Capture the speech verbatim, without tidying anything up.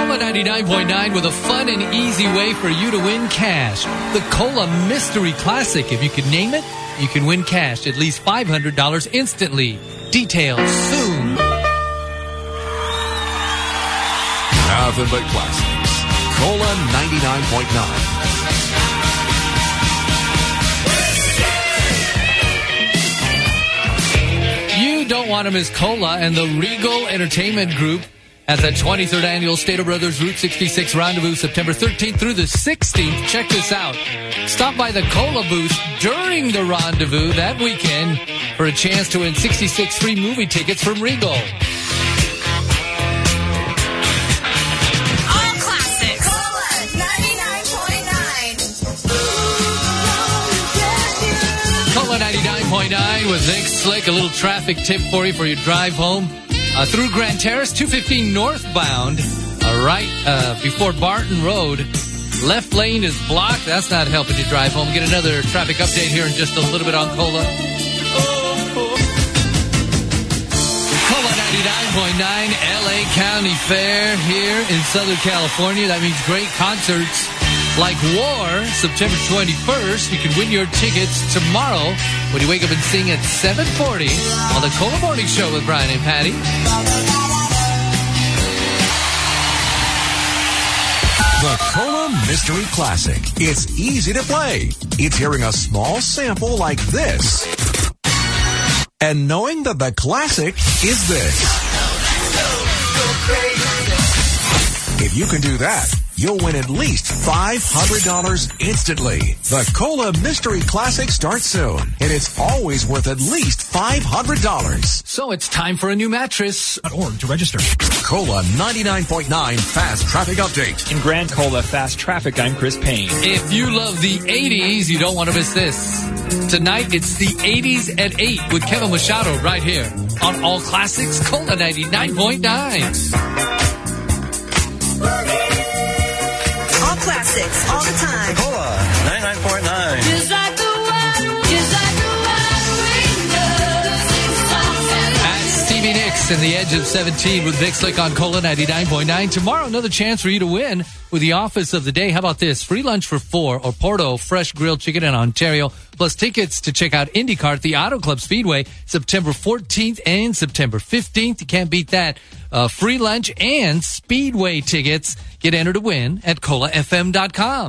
Cola ninety-nine point nine with a fun and easy way for you to win cash. The Cola Mystery Classic. If you can name it, you can win cash, at least five hundred dollars instantly. Details soon. Nothing but classics. Cola ninety-nine point nine. You don't want to miss Cola and the Regal Entertainment Group at the twenty-third Annual Stater Brothers Route sixty-six Rendezvous, September thirteenth through the sixteenth. Check this out. Stop by the Cola booth during the rendezvous that weekend for a chance to win sixty-six free movie tickets from Regal. All classics. Cola ninety-nine point nine. Cola ninety-nine point nine with Vic Slick. A little traffic tip for you for your drive home. Uh, through Grand Terrace, two fifteen northbound, uh, right uh, before Barton Road. Left lane is blocked. That's not helping you drive home. Get another traffic update here in just a little bit on Cola. Cola ninety-nine point nine, L A County Fair here in Southern California. That means great concerts like War, September twenty-first. You can win your tickets tomorrow when you wake up and sing at seven forty on the Cola Morning Show with Brian and Patty. The Cola Mystery Classic. It's easy to play. It's hearing a small sample like this and knowing that the classic is this. If you can do that, you'll win at least five hundred dollars instantly. The Cola Mystery Classic starts soon, and it's always worth at least five hundred dollars. So it's time for a new mattress. Org to register. Cola ninety-nine point nine Fast Traffic Update. In Grand Cola Fast Traffic, I'm Chris Payne. If you love the eighties, you don't want to miss this. Tonight, it's the eighties at eight with Kevin Machado right here on All Classics, Cola ninety-nine point nine. All classics, all the time. Cola ninety-nine point nine. Just like the wild, just like the wild windows. That's Stevie Nicks and the Edge of seventeen with Vic Slick on Cola ninety-nine point nine. Tomorrow, another chance for you to win with the Office of the Day. How about this? Free lunch for four or Porto Fresh Grilled Chicken in Ontario, plus tickets to check out IndyCar at the Auto Club Speedway September fourteenth and September fifteenth. You can't beat that. Uh, free lunch and Speedway tickets. Get entered to win at cola f m dot com.